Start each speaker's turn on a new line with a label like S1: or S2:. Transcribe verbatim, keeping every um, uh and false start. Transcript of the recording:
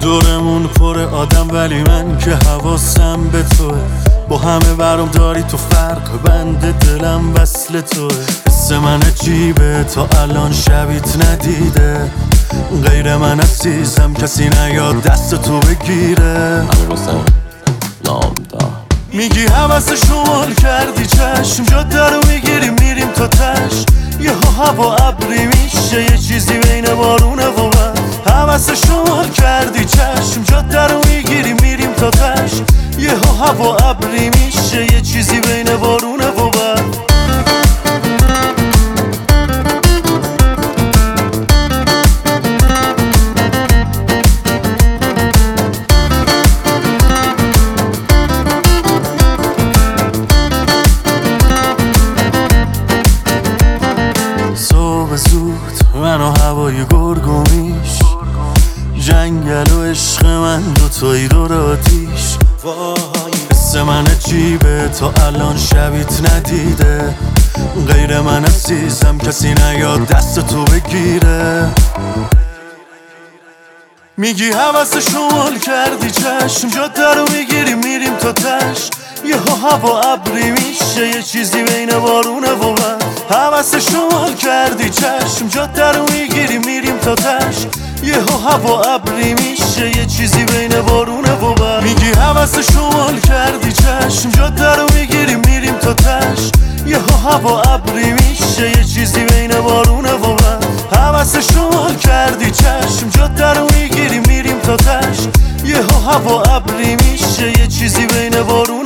S1: دورمون پر آدم ولی من که حواسم به توه. با همه برام داری تو فرق، بند دلم وصل توه. حس من عجیبه تا الان شبیت ندیده، غیر من عزیزم کسی نیاد دست تو بگیره. میگی حوث شمال کردی چشم، جاده رو میگیری میریم تا تش. یهو هوا ابری میشه یه چیزی بین بارونه و من. حوث شمال کردی چشم، جاده رو میگیری میریم تا تش. یهو هوا ابری میشه یه چیزی بین بارونه و من. صبح زود من و هوای گرگومیش، جنگل و عشق من دوتایی دور آتیش. حس من عجیبه تا الان شبیت ندیده، غیر من عزیزم کسی نیاد دست تو بگیره. میگی حوث شمال کردی چشم، جاده رو میگیری میریم تا تش. یهو هوا ابری میشه یه چیزی بین بارونه و من. حوث شمال کردی چشم، جاده رو میگیری میریم تا تش. یهو هوا ابری میشه یه چیزی بین بارونه و من. میگی حوث شمال کردی چشم، جاده رو میگیری میریم تا تش. یهو هوا ابری میشه یه چیزی بین بارونه و من. حوث شمال کردی چشم، جاده رو میگیری میریم تا تش. یهو هوا ابری میشه یه چیزی بین بارونه